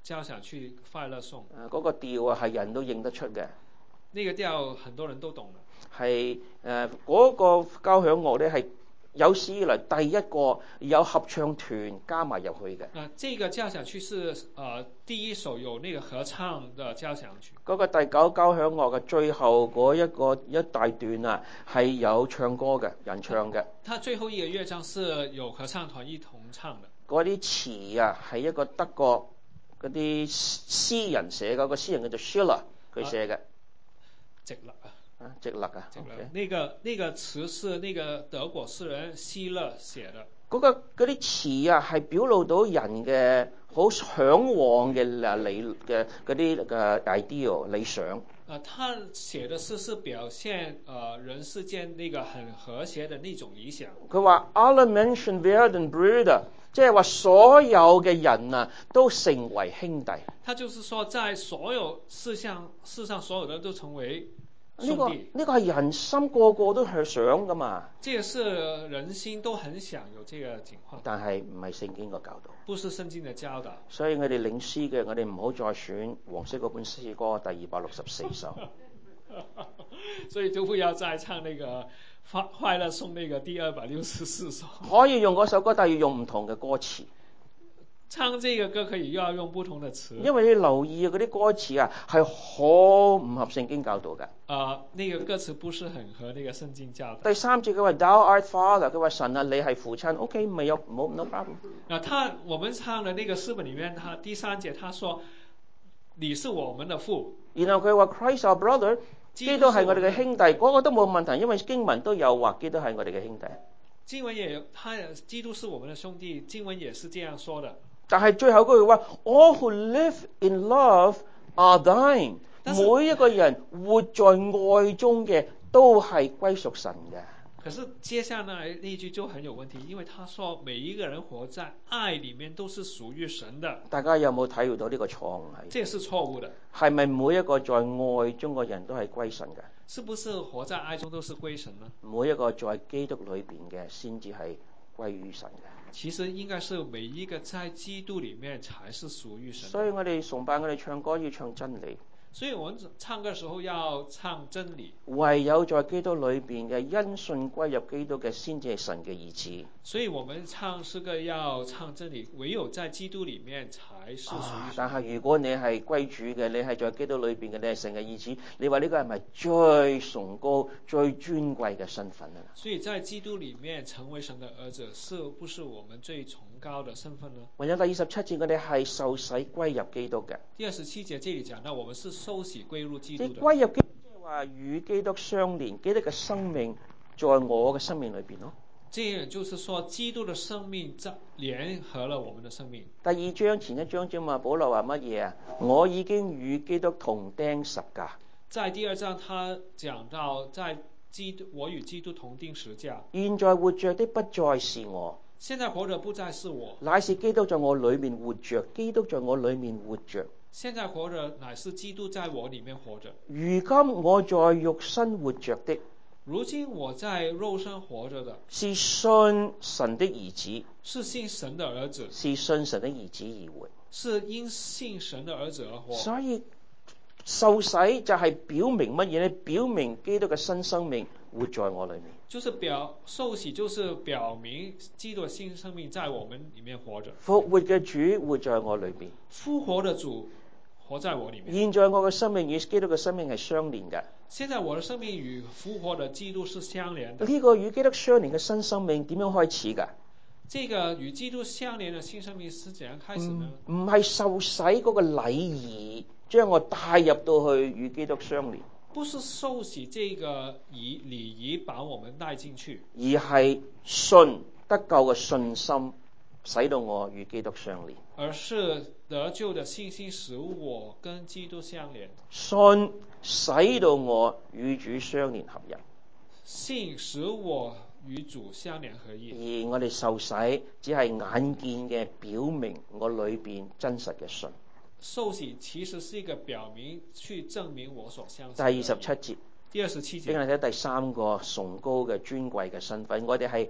交響曲快樂頌， 嗰個調啊係人都認得出嘅， 那個調很多人都懂的。 係嗰個交響樂咧係有史以來第一個有合唱團加埋入去嘅。 這個交響曲是第一首有那個合唱的交響曲。 嗰個第9交響樂嘅最後嗰一大段啊，係有唱歌嘅人唱嘅。 它最後一個樂章是有合唱團一同唱的。 嗰啲詞啊係一個德國嗰啲詩人寫嘅，個詩人叫做 Schiller 佢寫嘅。 直勒啊， 直勒啊， 直勒。那個詞是那個德國詩人希勒寫的。 嗰啲詞啊係表露到人嘅好嚮往嘅嗰啲嘅 ideal 理想。 他寫的是表現人世間那個很和諧的那種理想。 佢話 alle Menschen werden Brüder， 即係話所有嘅人啊都成為兄弟。 他就是說在所有世上所有的都成為兄弟。 呢個係人心，個個都係想噶嘛。 這個是人心都很想有這個情況。 但係唔係聖經嘅教導。 不是聖經的教導。 所以我哋領詩嘅，我哋唔好再選黃色嗰本詩歌第264首。 所以就不要再唱那個快樂頌那個第264首。 可以用嗰首歌，但係要用唔同嘅歌詞。 唱這個歌可以要用不同的詞。 因為你留意嗰啲歌詞啊，係好唔合聖經教導嘅。 那個歌詞不是很合那個聖經教導。 第3節佢話 Thou art Father， 佢話神啊，你係父親。OK， 沒有冇 no problem。 我們唱的那個詩本裡面，他第3節他說你是我們的父。 然後佢話 Christ our brother， 基督係我哋嘅兄弟，嗰個都冇問題，因為經文都有話基督係我哋嘅兄弟。 經文也有，基督是我們的兄弟，經文也是這樣說的。 但係最後嗰句話 All who live in love are thine， 每一個人活在愛中嘅都係歸屬神嘅。 可是接下來那一句就很有問題，因為他說每一個人活在愛裡面都是屬於神的。 大家有冇體會到呢個錯誤？ 這是錯誤的。 係咪每一個在愛中嘅人都係歸神嘅？ 是不是活在愛中都是歸神呢？ 每一個在基督裏邊嘅先至係歸於神嘅。 其實應該是每一個在基督裡面才是屬於神的。 所以我哋崇拜，我哋唱歌要唱真理。 所以我們唱歌的時候要唱真理。 唯有在基督裏邊嘅因信歸入基督嘅先至係神嘅兒子。 所以我們唱詩歌要唱真理，唯有在基督裡面才是屬於神。 但係如果你係歸主嘅，你係在基督裏邊嘅，你係神嘅兒子，你話呢個係咪最崇高、最尊貴嘅身份啊？ 所以在基督裡面成為神的兒子，是不是我們最崇高的身份呢？ 還有第27節，我哋係受洗歸入基督嘅。 第27節這裡講到，我們是受洗歸入基督的。 你歸入基督即係話與基督相連，基督嘅生命在我嘅生命裏邊咯。 這樣就是說，基督的生命聯合了我們的生命。 第2章前一章啫嘛，保羅話乜嘢啊？我已經與基督同釘十架。 在第2章，他講到我與基督同釘十架。 現在活着的不再是我， 現在活着不再是我， 乃是基督在我裏面活着，基督在我裏面活着。 現在活着乃是基督在我裡面活着。 如今我在肉身活着的， 如今我在肉身活着的， 是信神的兒子， 是信神的兒子， 是信神的兒子而活， 是因信神的兒子而活。 所以受洗就係表明乜嘢呢？表明基督嘅新生命活在我裏面。 就是受洗，就是表明基督的新生命在我們裡面活着。 復活嘅主活在我裏面， 復活的主活在我裡面。 現在我嘅生命與基督嘅生命係相連嘅。 現在我的生命與復活的基督是相連的。 呢個與基督相連嘅新生命點樣開始㗎？ 這個與基督相連的新生命是怎樣開始呢？ 唔係受洗嗰個禮儀將我帶入到去與基督相連， 不是受洗這個禮儀把我們帶進去， 而係信得救嘅信心使到我與基督相連。 而是得救的信心使我跟基督相連。 信使到我與主相連合一， 信使我與主相連合一。 而我哋受洗只係眼見嘅表明我裏邊真實嘅信。 受洗其實是一個表明，去證明我所相信。 第27節， 第27節， 俾我哋睇第3個崇高嘅尊貴嘅身份，我哋係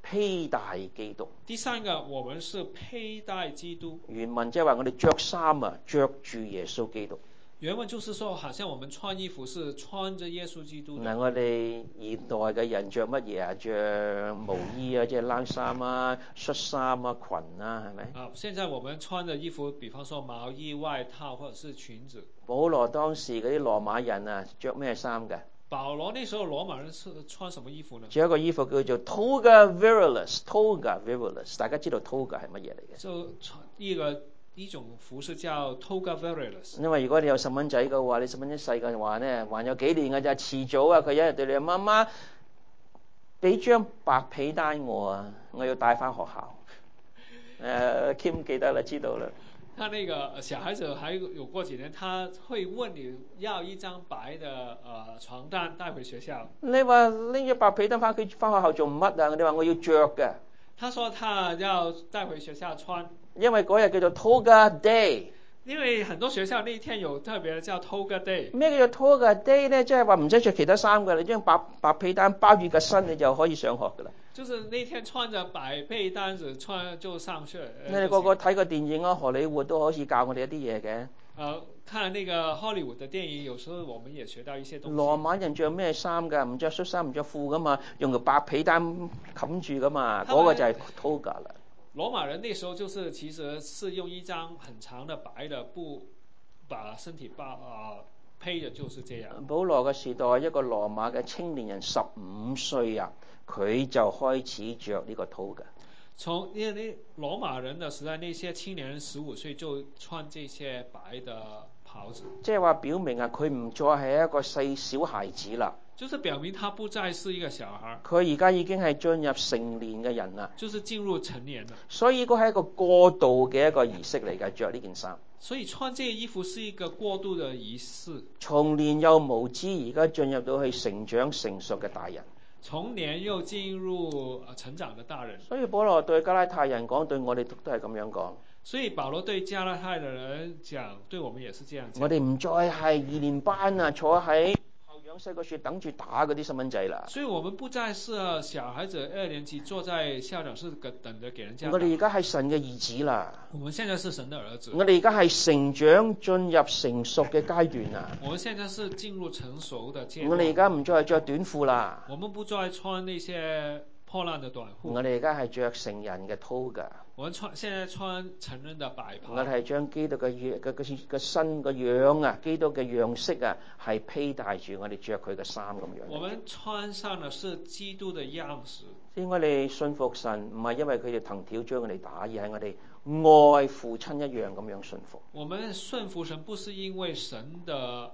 披戴基督。 第三個，我們是佩戴基督。 原文即係話我哋着衫啊，着住耶穌基督。 原文就是說，好像我們穿衣服是穿着耶穌基督的。 嗱，我哋現代嘅人着乜嘢啊？着毛衣啊，即係冷衫啊、恤衫啊、裙啊，係咪？ 啊，現在我們穿的衣服，比方說毛衣、外套或者是裙子。 保羅當時嗰啲羅馬人啊，着咩衫嘅？ 保羅那時候羅馬人是穿什麼衣服呢？ 仲有一個衣服叫做 toga virilis，toga virilis， 大家知道 toga 係乜嘢嚟嘅？ 就一種服飾叫 toga virilis。 因為如果你有細蚊仔嘅話，你細蚊仔細嘅話呢，還有幾年嘅咋，遲早啊，佢一日對你媽媽俾張白被單我啊，我要帶翻學校。Kim 記得啦，知道啦。 他那個小孩子還有過幾年，他會問你要一張白的床單帶回學校。 你話拎咗白被單翻學校做乜啊？你話我要着嘅。 他說他要帶回學校穿。 因為嗰日叫做 Toga Day。 因為很多學校那一天有特別叫 Toga Day。 咩叫做 Toga Day 呢？即係話唔使着其他衫㗎，你將白被單包住個身，你就可以上學㗎啦。 就是那天穿着白被單子穿就上學。 你哋個個睇過電影啊，荷里活都可以教我哋一啲嘢嘅。 看那個 Hollywood 的電影，有時候我們也學到一些東西。 羅馬人着咩衫㗎？唔着恤衫，唔着褲㗎嘛，用條白被單冚住㗎嘛，嗰個就係 Toga 啦。 羅馬人那時候其實是用一張很長的白的布把身體披着，就是這樣。 保羅嘅時代，一個羅馬嘅青年人15歲啊，佢就開始着呢個 toga。 從因為羅馬人的時代，那些青年人15歲就穿這些白的袍子。 即係話表明啊，佢唔再係一個細小孩子啦。 就是表明他不再是一個小孩。 佢而家已經係進入成年嘅人啦。 就是進入成年了。 所以呢個係一個過渡嘅一個儀式嚟嘅，着呢件衫。 所以穿這件衣服是一個過渡的儀式。 從年幼無知，而家進入到去成長成熟嘅大人。 從年幼進入成長的大人。 所以保羅對加拉太人講，對我哋都係咁樣講。 所以保羅對加拉太的人講，對我們也是這樣講。 我哋唔再係2年班啊，坐喺後院西個樹等住打嗰啲細蚊仔啦。 所以我們不再是小孩子2年級坐在校長室等着給人家打。 我哋而家係神嘅兒子啦。 我們現在是神的兒子。 我哋而家係成長進入成熟嘅階段啦。 我們現在是進入成熟的階段。 我哋而家唔再係着短褲啦。 我們不再穿那些破爛的短褲。 我哋而家係着成人嘅 toga。 我們現在穿成人的白袍。 我哋係將基督嘅身個樣啊，基督嘅樣式啊，係披戴住我哋着佢嘅衫咁樣。 我們穿上的是基督的樣式。 所以我哋信服神，唔係因為佢哋藤條將我哋打，而係我哋愛父親一樣咁樣信服。 我們順服神，不是因為神的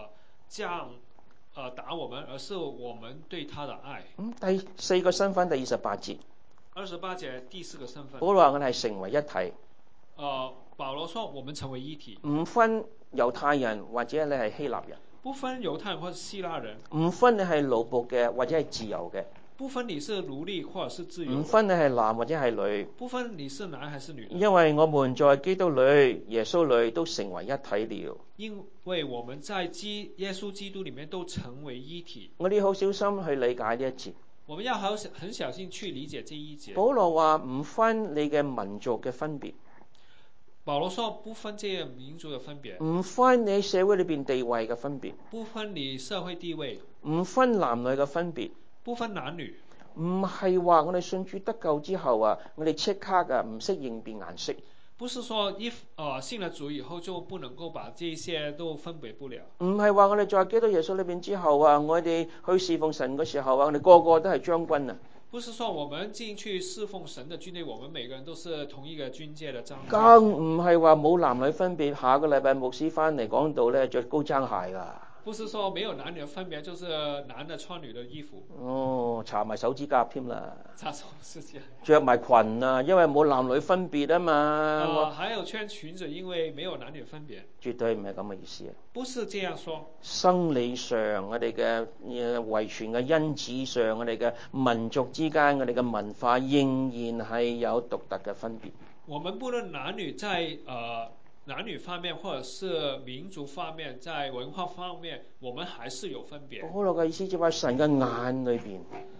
打我們，而是我們對他的愛。 第4個身份，第28節。 28節第4個身份。 保羅話我哋係成為一體。 保羅說我們成為一體。 唔分猶太人或者你係希臘人。 不分猶太人或者希臘人。 唔分你係奴僕嘅或者係自由嘅。 不分你是奴隸或者是自由。 唔分你係男或者係女。 不分你是男還是女。 因為我們在基督裏、耶穌裏都成為一體了。 因為我們在耶穌基督裏面都成為一體。 我哋好小心去理解呢一節。 我們要很小心去理解這一節。 保羅話唔分你嘅民族嘅分別。 保羅說不分這個民族嘅分別。 唔分你社會裏邊地位嘅分別。 不分你社會地位。 唔分男女嘅分別。 不分男女。 唔係話我哋信主得救之後啊，我哋即刻唔識認辨顏色。 不是說信了主以後就不能夠把這些都分別不了。 唔係話我哋在基督耶穌裏邊之後啊，我哋去侍奉神嘅時候啊，我哋個個都係將軍啊。 不是說我們進去侍奉神的軍隊，我們每個人都是同一個軍界的將軍。 更唔係話冇男女分別，下個禮拜牧師翻嚟講到咧，着高踭鞋噶。 不是說沒有男女的分別，就是男的穿女的衣服。 搽埋手指甲添啦。 擦手指甲。 着埋裙啊，因為冇男女分別啊嘛。 還有穿裙子，因為沒有男女分別。 絕對唔係咁嘅意思啊。 不是這樣說。 生理上，我哋嘅遺傳嘅因子上，我哋嘅民族之間，我哋嘅文化仍然係有獨特嘅分別。 我們不論男女在男女方面，或者是民族方面，在文化方面，我們還是有分別。 保羅嘅意思就係神嘅眼裏邊，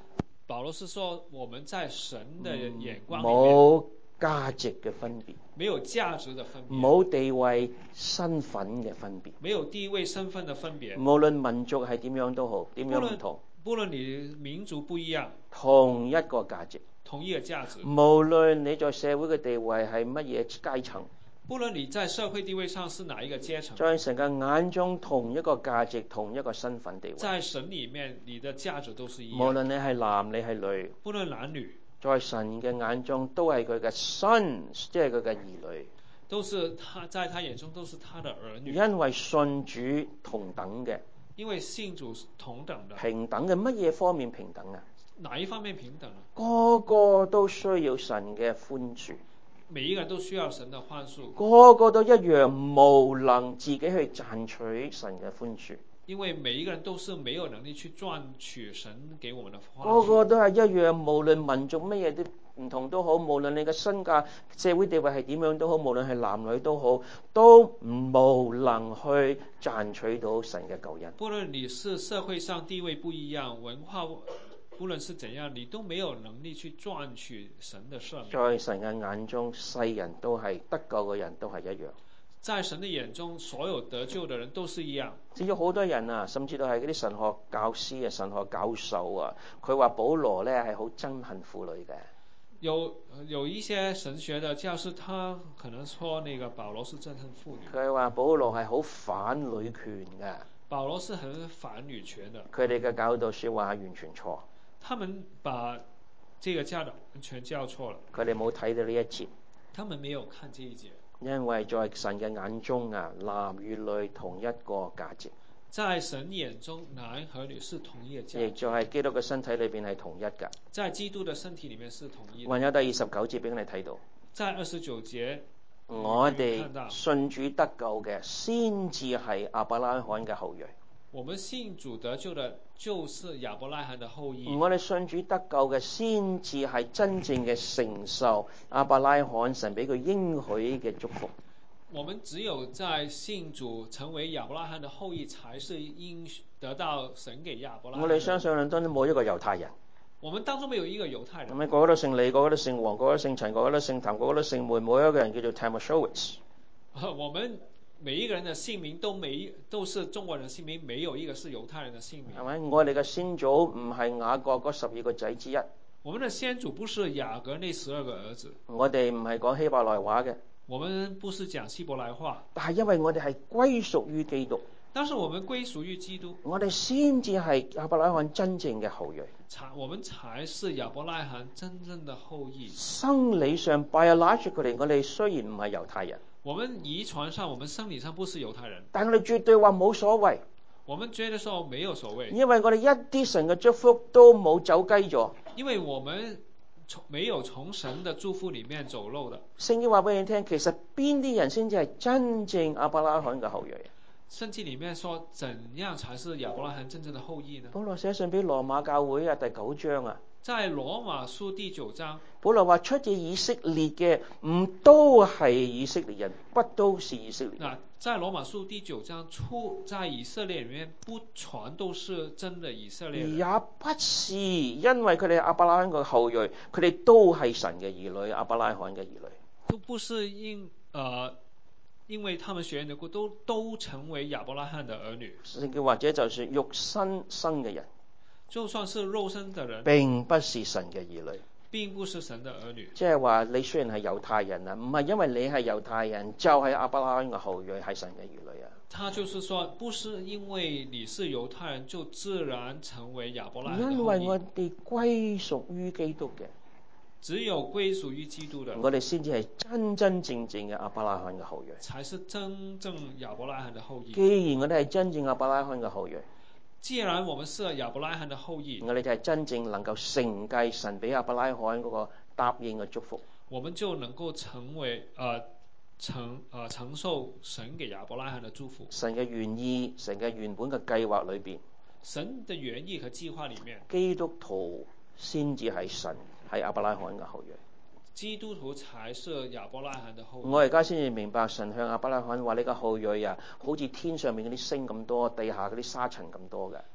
保羅是說我們在神的眼光裏面冇價值嘅分別， 沒有價值的分別， 冇地位身份嘅分別， 沒有地位身份的分別， 無論民族係點樣都好，點樣唔同， 不論你民族不一樣， 同一個價值， 同一個價值， 無論你在社會嘅地位係乜嘢階層， 不論你在社會地位上是哪一個階層， 在神嘅眼中同一個價值，同一個身份地位， 在神裏面你的價值都是一樣， 無論你係男你係女， 不論男女， 在神嘅眼中都係佢嘅 son， 即係佢嘅兒女， 都是他在他眼中都是他的兒女， 因為信主同等嘅， 因為信主是同等的， 平等嘅，乜嘢方面平等啊？ 哪一方面平等啊？ 個個都需要神嘅寬恕， 每一個人都需要神的寬恕， 個個都一樣無能自己去賺取神嘅寬恕， 因為每一個人都是沒有能力去賺取神給我們的寬個恕， 個都係一樣，無論民族乜嘢都唔同都好，無論你嘅身價、社會地位係點樣都好，無論係男女都好，都無能去賺取到神嘅救恩。 不論你是社會上地位不一樣，文化不論是怎樣，你都沒有能力去賺取神的赦免。 在神嘅眼中，世人都係得救嘅人都係一樣。 在神的眼中，所有得救的人都是一樣。 至於好多人啊，甚至到係嗰啲神學教師啊、神學教授啊，佢話保羅咧係好憎恨婦女嘅。 有一些神學的教師，他可能說那個保羅是憎恨婦女。 佢話保羅係好反女權嘅。 保羅是很反女權的。 佢哋嘅教導說話係完全錯。 他們把這個教導完全教錯了。 佢哋冇睇到呢一節。 他們沒有看這一節。 因為在神嘅眼中啊，男與女同一個價值。 在神眼中，男和女是同一個價值。 亦就係基督嘅身體裏邊係統一㗎。 在基督的身體裡面是統一的。 還有第29節俾你睇到。 在29節， 我哋信主得救嘅，先至係亞伯拉罕嘅後裔。 我們信主得救的，就是亞伯拉罕的後裔。 我哋信主得救嘅，先至係真正嘅承受亞伯拉罕神俾佢應許嘅祝福。 我們只有在信主成為亞伯拉罕的後裔，才是應得到神給亞伯拉罕。 我哋相信當中冇一個猶太人。 我們當中沒有一個猶太人。 咁個個都姓李，個個都姓黃，個個都姓陳，個個都姓譚，個個都姓梅，冇一個人叫做 Tamashowitz。 我們每一個人的姓名都是中國人的姓名，沒有一個是猶太人的姓名。 係咪？我哋嘅先祖唔係雅各嗰12個仔之一。 我們的先祖不是雅各那12個兒子。 我哋唔係講希伯來話嘅。 我們不是講希伯來話。 但係因為我哋係歸屬於基督。 但是我們歸屬於基督。 我哋先至係亞伯拉罕真正嘅後裔。 我們才是亞伯拉罕真正的後裔。 生理上 biologically 我哋雖然唔係猶太人。 我們遺傳上，我們生理上不是猶太人。 但係我哋絕對話冇所謂。 我們絕對說沒有所謂。 因為我哋一啲神嘅祝福都冇走雞咗。 因為我們沒有從神的祝福裏面走漏的。 聖經話俾你聽，其實邊啲人先至係真正亞伯拉罕嘅後裔？ 聖經裏面說，怎樣才是亞伯拉罕真正的後裔呢？ 保羅寫信俾羅馬教會啊，第9章啊。 在羅馬書第9章， 保羅話出自以色列嘅唔都係以色列人，不都是以色列人。 在羅馬書第9章，出在以色列裏面不全都是真的以色列人， 也不是因為佢哋係亞伯拉罕嘅後裔，佢哋都係神嘅兒女，亞伯拉罕嘅兒女。 都不是因為他們血緣的故都成為亞伯拉罕的兒女。 聖經或者就算肉身生嘅人， 就算是肉身的人， 並不是神嘅兒女， 並不是神的兒女。 即係話你雖然係猶太人啊，唔係因為你係猶太人就係亞伯拉罕嘅後裔，係神嘅兒女啊。 他就是說，不是因為你是猶太人就自然成為亞伯拉罕的後裔。 因為我哋歸屬於基督嘅。 只有歸屬於基督的， 我哋先至係真真正正嘅亞伯拉罕嘅後裔， 才是真正亞伯拉罕的後裔。 既然我哋係真正亞伯拉罕嘅後裔， 既然我們是亞伯拉罕的後裔， 我哋就係真正能夠承繼神俾亞伯拉罕嗰個答應嘅祝福， 我們就能夠成為承受神給亞伯拉罕的祝福。 神嘅原意，神嘅原本嘅計劃裏邊， 神的原意和計劃裏面， 基督徒先至係神。係亞伯拉罕嘅後裔， 基督徒才是亞伯拉罕的後裔。 我而家先至明白神向亞伯拉罕話：呢個後裔啊，好似天上面嗰啲星咁多，地下嗰啲沙塵咁多嘅。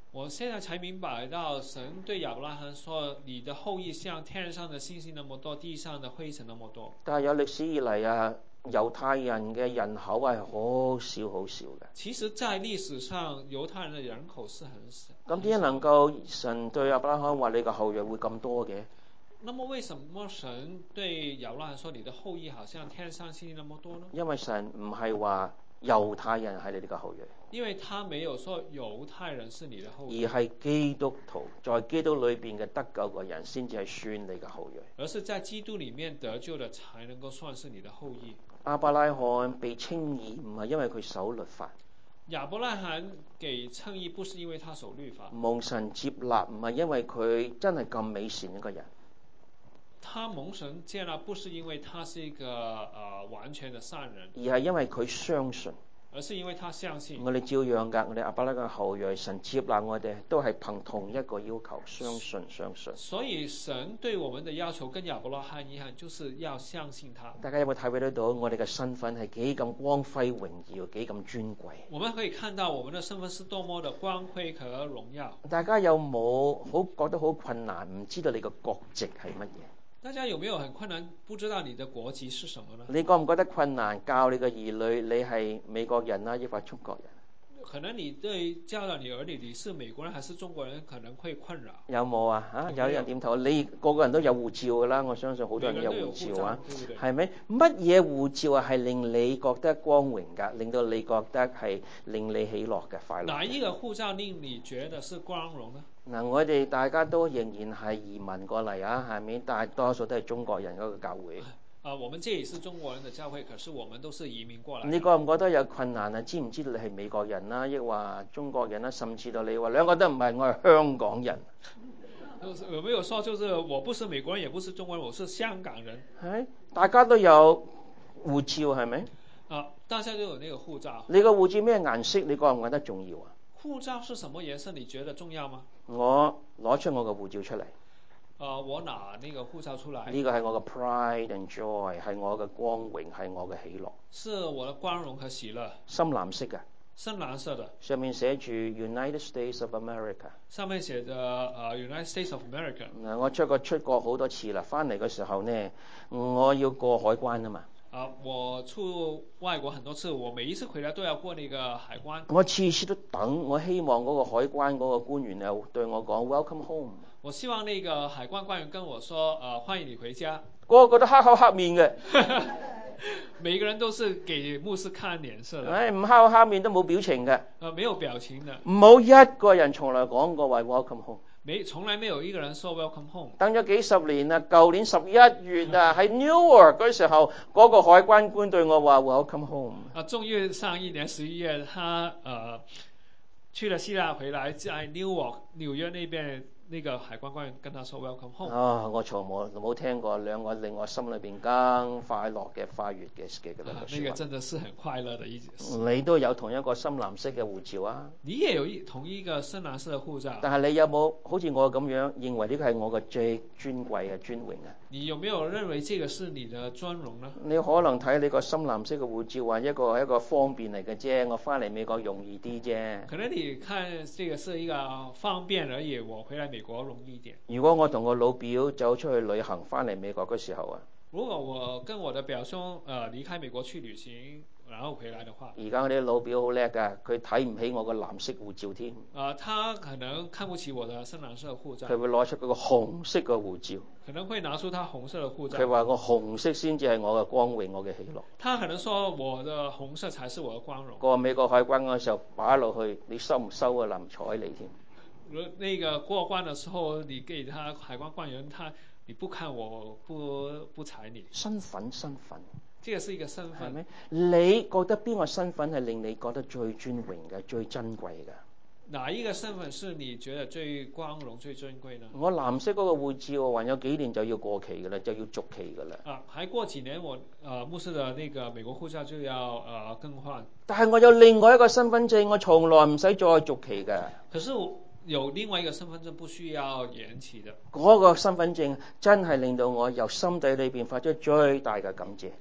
我現在才明白到神對亞伯拉罕說，你的後裔像天上的星星那麼多，地上的灰塵那麼多。 但係有歷史以嚟啊，猶太人嘅人口係好少好少嘅。 其實在歷史上猶太人的人口是很少。 咁點解能夠神對亞伯拉罕話你個後裔會咁多嘅？ 那麼為什麼神對亞伯拉罕說你的後裔好像天上星星那麼多呢？ 因為神唔係話猶太人係你哋嘅後裔， 因為他沒有說猶太人是你的後裔， 而係基督徒在基督裏邊嘅得救嘅人先至係算你嘅後裔。 而是在基督裡面得救的才能夠算是你的後裔。 亞伯拉罕被稱義唔係因為佢守律法， 亞伯拉罕給稱義不是因為他守律法， 蒙神接納唔係因為佢真係咁美善一個人， 他蒙神接納不是因為他是一個完全的善人， 而係因為佢相信。 而是因為他相信。 我哋照樣㗎，我哋亞伯拉罕嘅後裔，神接納我哋都係憑同一個要求，相信。 所以神對我們的要求跟亞伯拉罕一樣，就是要相信他。 大家有冇體會得到我哋嘅身份係幾咁光輝榮耀，幾咁尊貴？ 我們可以看到我們的身份是多麼的光輝和榮耀。 大家有冇覺得好困難，唔知道你嘅國籍係乜嘢？ 大家有沒有很困難，不知道你的國籍是什麼呢？ 你覺唔覺得困難教你嘅兒女你係美國人啦，抑或中國人？ 可能你對教導你兒女你是美國人還是中國人可能會困擾。 有冇啊？有人點頭？你個人都有護照㗎啦，我相信好多人都有護照啊，係咪？乜嘢護照啊係令你覺得光榮㗎，令到你覺得係令你喜樂嘅快樂？ 哪一個護照令你覺得是光榮呢？ 嗱，我哋大家都仍然係移民過嚟啊，係咪？大多數都係中國人嗰個教會。 我們這裡是中國人的教會，可是我們都是移民過來。 你覺唔覺得有困難啊？知唔知道你係美國人啦，抑或中國人啦？甚至到你話兩個都唔係，我係香港人。 有沒有說就是我不是美國人，也不是中國人，我是香港人？ 係，大家都有護照係咪？ 大家都有那個護照。 你個護照咩顏色？你覺唔覺得重要啊？ 護照是什麼顏色？你覺得重要嗎？ 我攞出我個護照出嚟。 我拿那個護照出來。 呢個係我嘅 pride and joy， 係我嘅光榮，係我嘅喜樂。 是我的光榮和喜樂。 深藍色嘅。 深藍色的。 上面寫住 United States of America。 上面寫着United States of America。 我出國好多次啦，翻嚟嘅時候呢，我要過海關啊嘛。 我出外國很多次，我每一次回來都要過那個海關。我次次都等，我希望嗰個海關嗰個官員又對我講 Welcome home。 我希望那個海關官員跟我說，歡迎你回家。 個個都黑口黑面嘅。 每一個人都是給牧師看臉色的。 唔黑口黑面都冇表情嘅。 沒有表情的。 冇一個人從來講過話 Welcome home。 從來沒有一個人說 Welcome home。 等咗幾十年啦，舊年11月啊，喺 Newark 嗰時候，嗰個海關官對我話 Welcome home。 終於上一年11月，他去了希臘回來，在 Newark 紐約那邊。那個海關官員跟他說 Welcome home。我從冇聽過兩個令我心裏邊更快樂嘅花月嘅咁樣嘅說話。 那個真的是很快樂的一件事。 你都有同一個深藍色嘅護照啊？ 你也有同一個深藍色嘅護照。 但係你有冇好似我咁樣認為呢個係我嘅最尊貴嘅尊榮啊？ 你有沒有認為這個是你的尊榮呢？ 你可能睇你個深藍色嘅護照話一個方便嚟嘅啫，我翻嚟美國容易啲啫。 可能你看這個是一個方便而已，我回來美國容易一點。 如果我同我老表走出去旅行翻嚟美國嘅時候啊， 如果我跟我的表兄離開美國去旅行，然後回來的話， 而家我啲老表好叻㗎，佢睇唔起我個藍色護照添。 他可能看不起我的深藍色護照。 佢會攞出嗰個紅色嘅護照。 可能會拿出他紅色的護照。 佢話我紅色先至係我嘅光榮，我嘅喜樂。 他可能說我的紅色才是我的光榮。 過美國海關嗰時候擺落去，你收唔收啊？唔睬你添。 那個過關的時候，你給他海關官員，你不看我不睬你。身份。這個是一個身份。係咪？ 你覺得邊個身份係令你覺得最尊榮嘅、最珍貴嘅？ 哪一個身份是你覺得最光榮、最尊貴呢？ 我藍色嗰個護照還有幾年就要過期㗎啦，就要續期㗎啦。 還過幾年我牧師的那個美國護照就要更換。 但係我有另外一個身份證，我從來唔使再續期㗎。 可是有另外一個身份證不需要延期的。 嗰個身份證真係令到我由心底裏邊發出最大嘅感謝。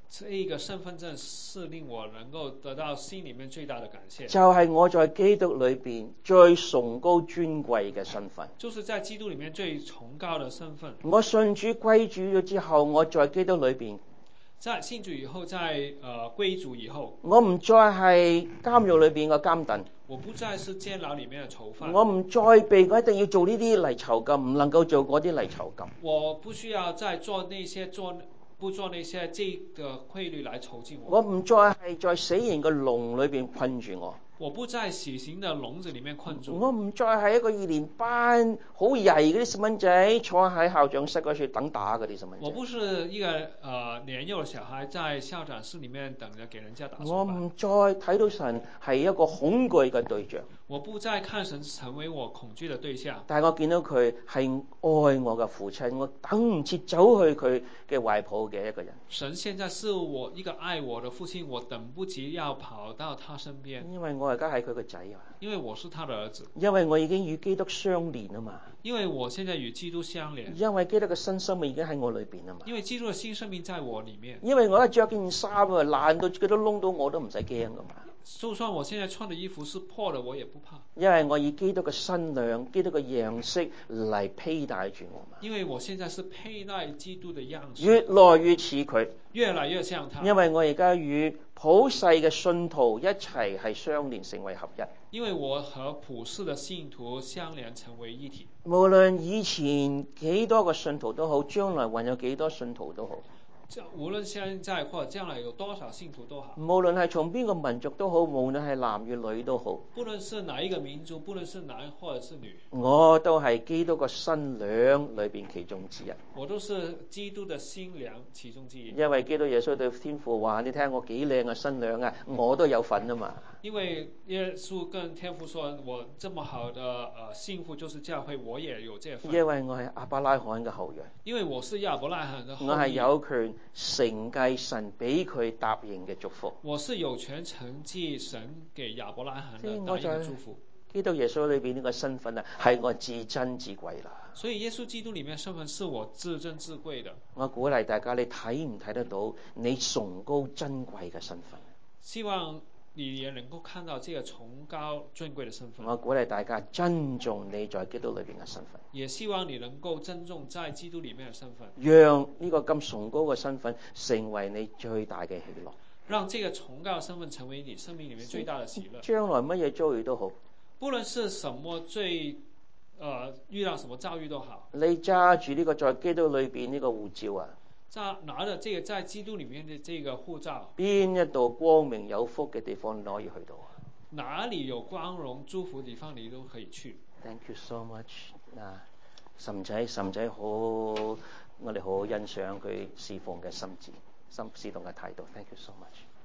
這個身份證是令我能夠得到心裡面最大的感謝， 就係我在基督裏邊最崇高尊貴嘅身份。 就是在基督裡面最崇高的身份。 我信主歸主咗之後，我在基督裏邊， 在信主以後，在歸主以後， 我唔再係監獄裏邊嘅監躉， 我不再是監牢裡面的囚犯， 我唔再被我一定要做呢啲嚟囚禁，唔能夠做嗰啲嚟囚禁。 我不需要再做那些不做那些這個規律來囚禁我唔再係在死刑嘅籠裏邊困住我。 我不在死刑的籠子裡面困住。 我唔再係一個2年班好曳嗰啲細蚊仔坐喺校長室嗰處等打嗰啲細蚊仔。 我不是一個年幼的小孩在校長室裡面等着給人家打手板。 我唔再睇到神係一個恐懼嘅對象。 我不再看神成為我恐懼的對象。 但係我見到佢係愛我嘅父親，我等唔切走去佢嘅懷抱嘅一個人。 神現在是我一個愛我的父親，我等不及要跑到他身邊。 因為我而家係佢個仔啊。 因為我是他的兒子。 因為我已經與基督相連啊嘛。 因為我現在與基督相連。 因為基督嘅新生命已經喺我裏邊啊嘛。 因為基督嘅新生命在我裡面。 因為我一着件衫啊爛到幾多窿到我都唔使驚噶嘛。 就算我現在穿的衣服是破的，我也不怕。 因為我以基督嘅身量、基督嘅樣式嚟披戴住我嘛。 因為我現在是佩戴基督的樣式。 越來越似佢。 越來越像他。 因為我而家與普世嘅信徒一齊係相連成為合一。 因為我和普世的信徒相連成為一體。 無論以前幾多個信徒都好，將來還有幾多信徒都好。 無論現在或者將來有多少信徒都好， 無論係從邊個民族都好，無論係男與女都好， 不論是哪一個民族，不論是男或者是女， 我都係基督個新娘裏邊其中之一。 我都是基督的新娘其中之一。 因為基督耶穌對天父話：你睇下我幾靚嘅新娘啊，我都有份啊嘛。 因為耶穌跟天父說：我這麼好的幸福就是教會，我也有這份。 因為我係亞伯拉罕嘅後裔。 因為我是亞伯拉罕的後裔。 我係有權承繼神俾佢答應嘅祝福。 我是有權承繼神給亞伯拉罕的答應嘅祝福。 基督耶穌裏邊呢個身份啊，係我至珍至貴啦。 所以耶穌基督裡面身份是我至珍至貴的。 我鼓勵大家，你睇唔睇得到你崇高珍貴嘅身份？ 希望你也能夠看到這個崇高尊貴的身份。 我鼓勵大家尊重你在基督裏邊嘅身份。 也希望你能夠尊重在基督裡面嘅身份。 讓呢個咁崇高嘅身份成為你最大嘅喜樂。 讓這個崇高嘅身份成為你生命裡面最大嘅喜樂。 將來乜嘢遭遇都好， 不論是什麼遇到什麼遭遇都好。 你揸住呢個在基督裏邊呢個護照啊， 拿着這個在基督裡面的這個護照， 邊一度光明有福嘅地方你可以去到？ 哪裡有光榮祝福地方你都可以去。 Thank you so much。岑仔好，我哋好欣賞佢侍奉嘅心志、侍奉嘅態度。Thank you so much。